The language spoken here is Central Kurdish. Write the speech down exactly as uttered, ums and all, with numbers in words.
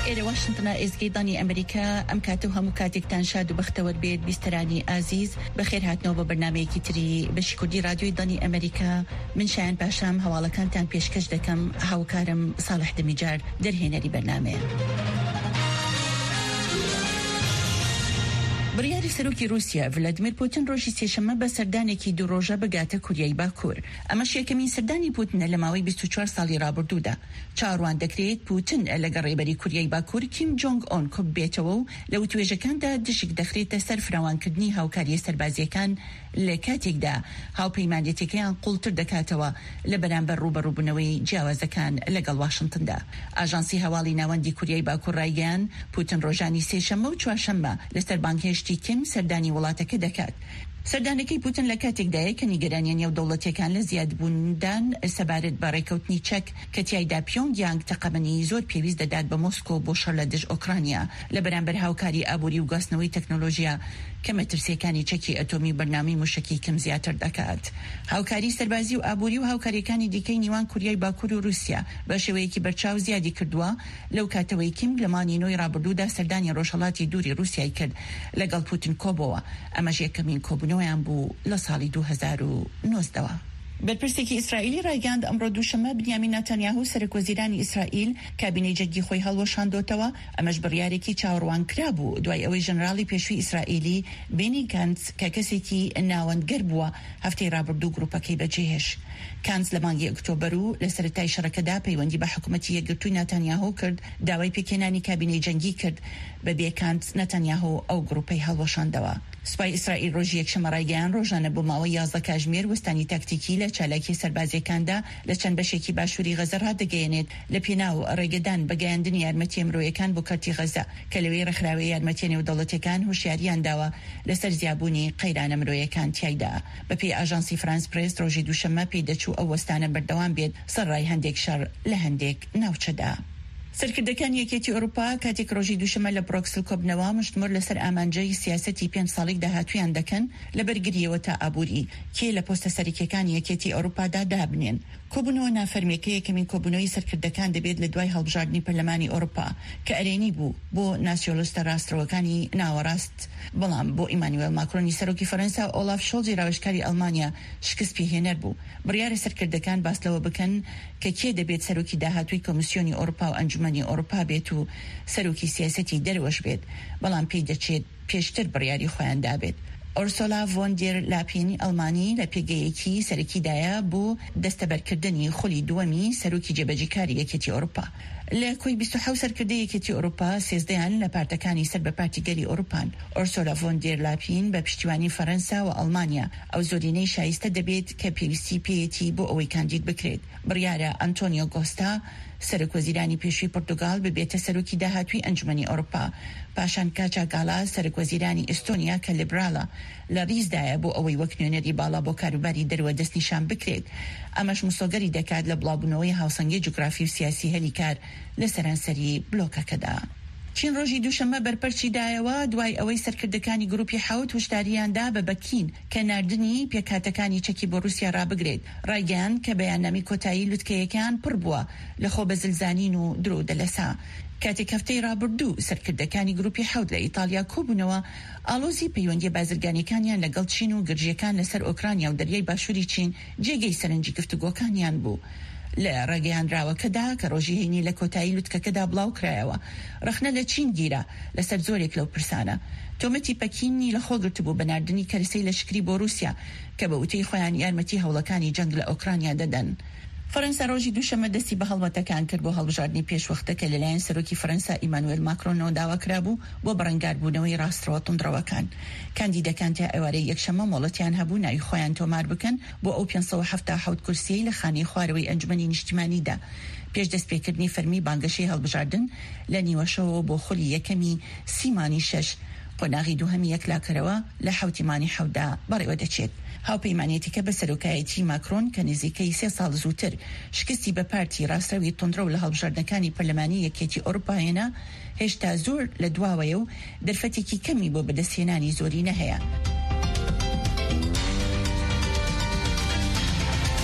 إلى واشنطن إزجيداني أمريكا أم كاتوها مكاتك تنشاد بختور بيت بيستراني عزيز بخير هاتنو ببرنامج كتري بشكودي راديو داني أمريكا من شان باشام هوالا كانتان بيشكش دكم هاوكارم صالح دميجار درهينري برنامج. بڕیاری سەرۆکی رووسیا ڤلادیمیر پوتین ڕۆژی سێشەممە بە سەردانێکی دوو ڕۆژە بەگاتە کوریای باکوور. ئەمەش یەکەمین سەردانی پوتینە لە ماوەی بیست و چوار ساڵی ڕابردوودا. چاڕوان دەکرێت پوتین لەگەڵ ڕێبەری کوریای باکوور کیم جۆنگ ئۆن کۆب بێتەوە و لە وتوێژەکاندا دشک دەخرێتە سەر فراوانکردنی هاوکاریە سەربازیەکان لە کاتێکدا هاوپەیمانێتەکەیان قوڵتر دەکاتەوە لە بەرامبەر ڕوبەڕووبوونەوەی جیاوازەکان لەگەڵ واشنگتندا. ئاژانسی هەواڵی ناوەندی کوریای باکوور ڕایگەیاند پوتین ڕۆژانی سێشەممە و چوارشەممە لەسەر بانگهێشتی کیم سەردانی وڵاتەکە دەکات. سەردانەکەی پوتین لە کاتێکدایە کە نیگەرانیان نێودەوڵەتیەکان لە زیادبووندان سەبارەت بە ڕێکەوتنی چەک کە تیایدا پیۆنگیانگ تەقەمەنی زۆر پێویست دەدات بە مۆسکۆ بۆ شەڕ لە دژ ئۆکرانیا لە بەرامبەر هاوکاری ئابووری و گواستنەوەی تەکنۆلۆژیا کە مەترسیەکانی چەکی ئەتۆمی بەرنامەی موشکی کەم زیاتر دەکات. هاوکاری سەربازی و ئابووری و هاوکاریەکانی دیکەی نیوان کوریای باکوور و رووسیا بە شێوەیەکی بەرچاو زیادی کردووە لەو کاتەوەی کیم لە مانگی نۆی ڕابردوودا سەردانی ڕۆژهەڵاتی دووری رووسیای کرد لەگەڵ پوتین کۆبەوە. ئەمەش یەکەمین کۆبوونەوەیان بوو لە ساڵی دوو هەزار و نۆزدەوە. بەرپرسێکی ئیسرائیلی ڕایگەاند ئەمڕۆ دووشەممە بنیامین نەتەنیاهو سەرۆکوەزیرانی ئیسرائیل کابینەی جەرگی خۆی هەڵوەشاندۆتەوە. ئەمەش بڕیارێکی چاوەڕوان کرا بوو دوای ئەوەی ژەنراڵی پێشووی ئیسرائیلی بێنی کانس کە کەسێکی ناوەندگەر بووە هەفتەی ڕابردوو گروپەکەی بەجێهێش. کانس لە مانگی ئۆکتۆبەر و لە سەرەتای شەڕەکەدا پەیوەندی بە حکوومەتی یەکگرتووی نەتەنیاهو کرد، داوای پێکێنانی کابینەی جەنگی کرد بەبێ کانس نەتەنیاهو ئەو گروپەی هەڵوەشاندەوە. سوپای ئیسرائیل ڕۆژی یەکشەممە ڕایگەیاند ڕۆژانە بۆ ماوەی یازدە کاتژمێر وەستانی تاکتیکی لە چالاکی سەربازیەکاندا لە چەند بەشێکی باشووری غەزە ڕادەگەیەنێت لە پێناو ڕێگەدان بەگەیاندنی یارمەتی مرۆیەکان بۆ کەرتی غەزە کە لەوەی ڕێکخراوەی یارمەتیە نێودەوڵەتیەکان هوشیاریان داوە لەسەر زیابوونی قەیرانە مرۆیەکان تیایدا. بەپێی ئاژانسی فرانس پرێس ڕۆژی دووشەممە پێی دەچوو ئەو وەستانە بەردەوام بێت سەرڕای هەندێک شەڕ لە هەندێک ناوچەدا. سەرکردەکان یەکێتی ئەوروپا کاتێک ڕۆژی دووشەممە لە بڕۆکسل کۆبنەوە مشتمر لەسەر ئامانجەی سیاسەتی پێنج ساڵێک داهاتوویان دەکەن لە بەرگریەوە تا ئابووری کێ لە پۆستە سەرکیەکانی یەکێتی ئەوروپادا دابنێن. کۆبوونەوە نافەرمیەکە یەکەمین کۆبوونەوەی سەرکردەکان دەبێت لە دوای هەڵبژاردننی پەرلەمانی ئەوروپا کە ئەرێنی بوو بۆ ناسیۆنالیستە ڕاستەوەکانی ناوەڕاست. بەڵام بۆ ئیمانوئێل ماکرۆنی سەرۆکی فەرەنسا و ئۆلاف شۆڵزی ڕاوێژکاری ئەڵمانیا شکست پێهێنەر بوو. بڕیارە سەرکردەکان باستەوە بکەن کە کێ دەبێت سەرۆکی داهاتووی کۆمیسیۆنی ئەوروپا و ئەنجومەنی ئەوروپا بێت و سەرۆکی سیاسەتی دەروەش بێت، بەڵام پێی دەچێت پێشتر بڕیاری خۆیان دابێت. ئۆرسۆلا ڤۆن دێر لاپێنی ئەڵمانی لە پێگەیەکی سەرەکیدایە بۆ دەستەبەرکردنی خولی دووەمی سەرۆکی جێبەجێکاری یەکێتی ئەوروپا. لە کۆی بیست و حەوت سەرکردەی یەکێتی ئەوروپا سێزدەیان لە پارتەکانی سەر بە پارتیگەری ئەوروپان. ئۆرسۆلا ڤۆن دێر لاپین بە پشتیوانی فەرەنسا و ئەڵمانیا ئەو زۆرینەی شایستە دەبێت کە پێویستی پێیەتی بۆ ئەوەی کاندید بکرێت. بڕیارە ئەنتۆنیۆ گۆستا سەرۆکوەزیرانی پێشووی پۆرتوگال ببێتە سەرۆکی داهاتووی ئەنجومەنی ئەوروپا. پاشان کاچا گالا سەرۆکوەزیرانی ئێستۆنیا کە لیبراڵە لە ڕیزدایە بۆ ئەوەی وەک نوێنەری باڵا بۆ کاروباری دەروە دەستنیشان بکرێت. ئەمەش مسۆگەری دەکات لە بڵاوبوونەوەی هاوسەنگی جوگرافی و سیاسی هەلی کار لە سەرانسەری بلۆکەکەدا. چین ڕۆژی دووشەممە بەرپەرچی دایەوە دوای ئەوەی سەرکردەکانی گروپی حەوت وشداریاندا بە بەکین کە ناردنی پێکاتەکانی چەکی بۆ رووسیا ڕابگرێت. ڕایگەیاند کە بەیاننامەی کۆتایی لوتکەیەکان پڕ بووە لە خۆ بەزلزانین و درۆ دەلەسا. کاتێک هەفتەی ڕابردوو سەرکردەکانی گروپی حەوت لە ئیتالیا کۆبوونەوە ئالۆزی پەیوەندی بازرگانیەکانیان لەگەڵ چین و گرژیەکان لەسەر ئۆکرانیا و دەریای باشووری چین جێگەی سەرنجی گفتوگۆکانیان بوو. لە ڕێگەیاندراوەکەدا کە ڕۆژی هەینی لە کۆتایی لوتکەکەدا بڵاو کرایەوە ڕەخنە لە چین گیرە لەسەر زۆرێک لەو پرسانە. تۆمەتی پەکینی لە خۆگرت بوو بەناردنی کەرەسەی لەشکری بۆ رووسیا کە بە وتەی خۆیان یارمەتی هەوڵەکانی جەنگ لە ئۆکرانیا دەدەن. فەرەنسا ڕۆژی دووشەممە دەستی بە هەڵمەتەکان کرد بۆ هەڵبژاردننی پێشوەختەکە لەلایەن سەرۆکی فەرەنسا ئیمانوئێل ماکرۆنەوە داواکرا بوو بۆ بەڕەنگاربوونەوەی ڕاستەوە تونندڕەوەکان. کاندیدەکان تا ئێوارەی یەکشەممە مۆڵەتیان هەبوو ناوی خۆیان تۆمار بکەن بۆ ئەو پێنج سەد و هەفتاد و حەوت کورسیەی لە خانەی خوارەوەی ئەنجومەنی نیشتیمانیدا. پێش دەستپێکردنی فەرمی بانگەشەی هەڵبژاردن لە نیوەشەوە بۆ خولی یەکەمی سیمانی شەش قۆناغی دووهەمی یەکلاکەرەوە لە حەوتیمانی حەوتدا بەڕێوە دەچێت. هاوپەیمانێتیکە بە سەرۆکایەتی ماکرۆن کە نزیکەی سێ ساڵ زووتر شکستی بە پارتی ڕاستەوی تۆندرە و لە هەڵبژاردنەکانی پەرلەمانی یەکێتی ئەوروپایەنە هێشتا زۆر لە دواوەیە و دەرفەتێکی کەمی بۆ بەدەستهێنانی زۆرینە هەیە.